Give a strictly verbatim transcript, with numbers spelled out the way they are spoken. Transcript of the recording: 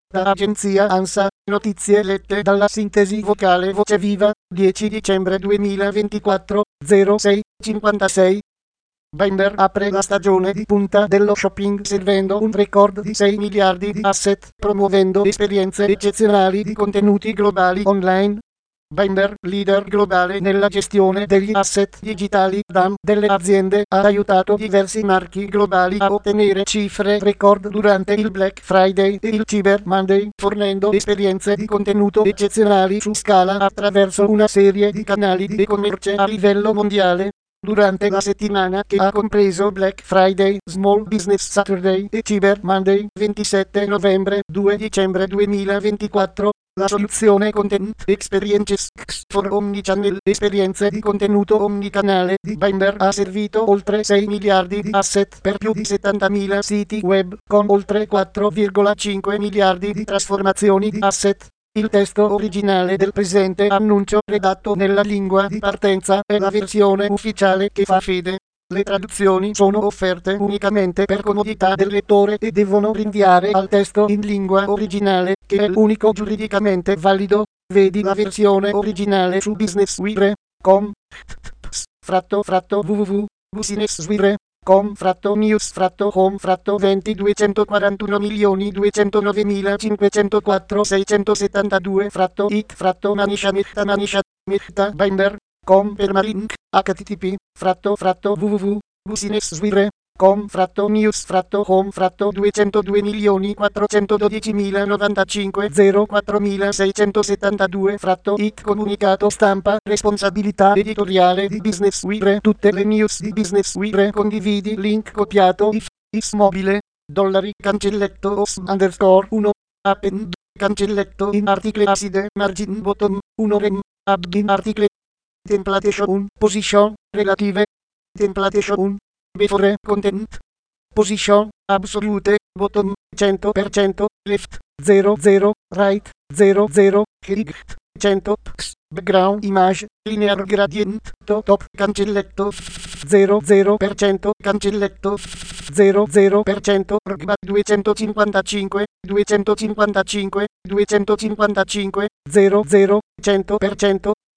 Da agenzia ANSA, notizie lette dalla sintesi vocale Voce Viva, dieci dicembre duemilaventiquattro, zero sei cinquantasei. Bimber apre la stagione di punta dello shopping servendo un record di sei miliardi di asset, promuovendo esperienze eccezionali di contenuti globali online. Bimber, leader globale nella gestione degli asset digitali D A M delle aziende, ha aiutato diversi marchi globali a ottenere cifre record durante il Black Friday e il Cyber Monday, fornendo esperienze di contenuto eccezionali su scala attraverso una serie di canali di e-commerce a livello mondiale. Durante la settimana che ha compreso Black Friday, Small Business Saturday e Cyber Monday, ventisette novembre due dicembre duemilaventiquattro, la soluzione Content Experiences for Omnichannel, esperienze di contenuto omnicanale di Bimber, ha servito oltre sei miliardi di asset per più di settantamila siti web, con oltre quattro virgola cinque miliardi di trasformazioni di asset. Il testo originale del presente annuncio, redatto nella lingua di partenza, è la versione ufficiale che fa fede. Le traduzioni sono offerte unicamente per comodità del lettore e devono rinviare al testo in lingua originale, che è l'unico giuridicamente valido. Vedi la versione originale su businesswire punto com fratto fratto w w w punto businesswire punto com fratto news fratto home fratto venti duecentoquarantuno milioni duecentonovemilacinquecentoquattro seicentosettantadue fratto it fratto manisha metta manisha metta Bimber com permalink http fratto fratto w w w punto businesswire punto com fratto news fratto home fratto duecentodue milioni quattrocentododicimilanovantacinque zero quattromilaseicentosettantadue fratto it comunicato stampa responsabilità editoriale di Businesswire. Tutte le news di Businesswire condividi link copiato if is mobile dollari cancelletto os underscore uno append cancelletto in article acide margin bottom uno rem add in article templatation un position relative templatation un before content position absolute bottom cento per cento left zero zero right zero zero click cento px background image linear gradient to top cancelletto zero zero per cento cancelletto zero zero per cento rgba duecentocinquantacinque duecentocinquantacinque duecentocinquantacinque zero zero cento per cento